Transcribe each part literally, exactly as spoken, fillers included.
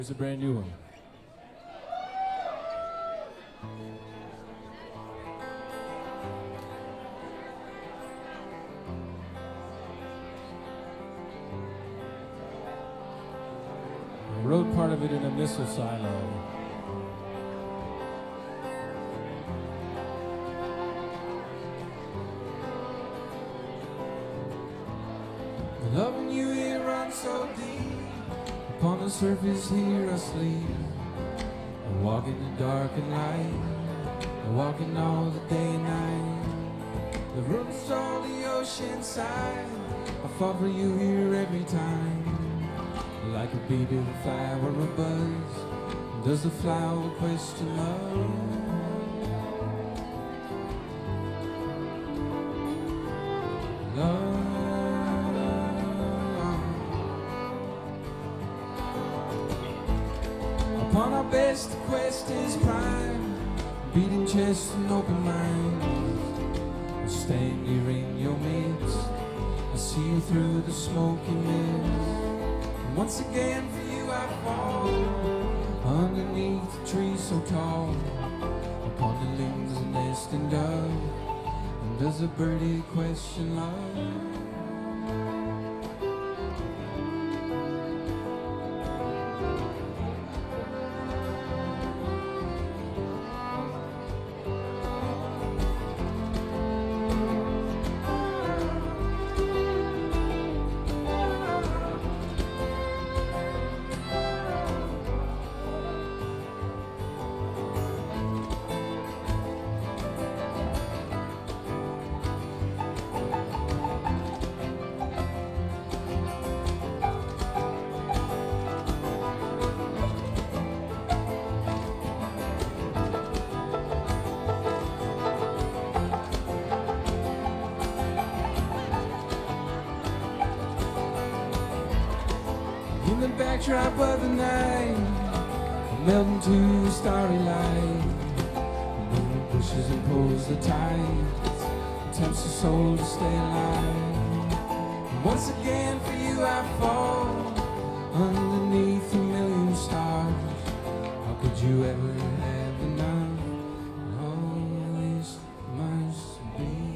Here's a brand new one. I wrote part of it in a missile silo. Loving you, it runs so deep. Upon the surface here I sleep. I walk in the dark and light. I walk in all the day and night. The room's all the ocean side. I fall for you here every time. Like a bee to the flower, a buzz. Does the flower question love? Upon our best, the quest is prime. Beating chest and open minds. I stand here in your midst. I see you through the smoky mist. And once again for you I fall. Underneath a tree so tall. Upon the limbs a nesting dove. And does a birdie question love? In the backdrop of the night, melting to a starry light. The moon pushes and pulls the tides, tempts the soul to stay alive. And once again for you I fall, underneath a million stars. How could you ever have enough? Always must be.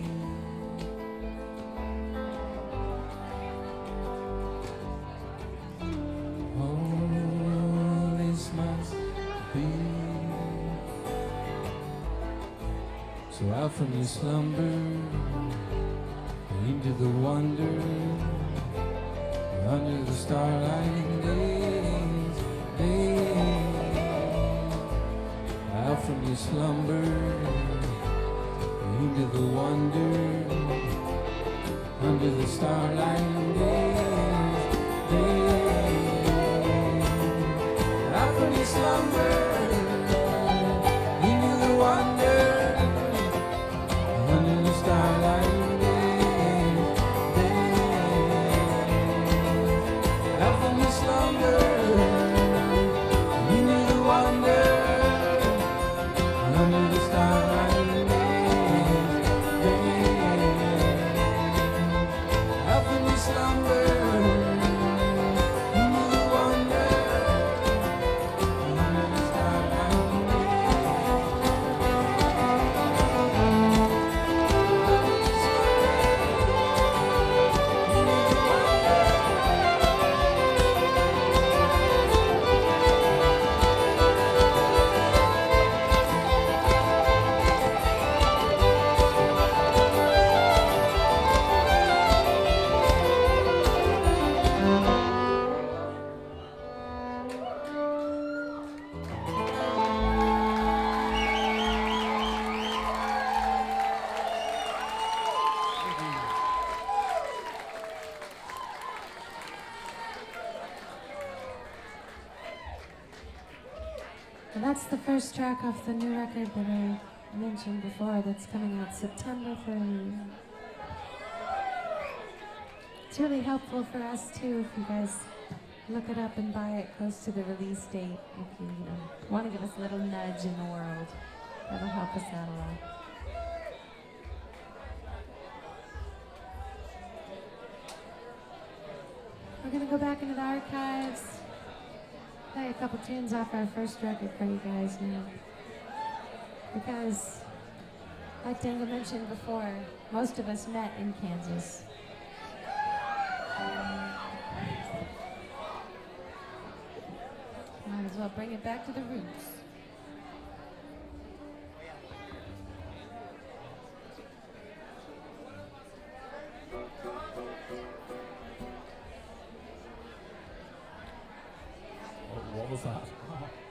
So out from your slumber, into the wonder, under the starlight days, days. Out from your slumber, into the wonder, under the starlight days, days. Out from your slumber, into the wonder. Starlight days, days. Out from the slumber, into the wonder, under the starlight days, days. Out from the slumber, into the wonder, under the starlight days. And that's the first track off the new record that I mentioned before that's coming out September thirtieth. It's really helpful for us too if you guys look it up and buy it close to the release date if you, you know, want to give us a little nudge in the world. That'll help us out a lot. We're gonna go back into the archives. play a couple tunes off our first record for you guys now. Because, like Dangle mentioned before, most of us met in Kansas. Might as well bring it back to the roots. What was that?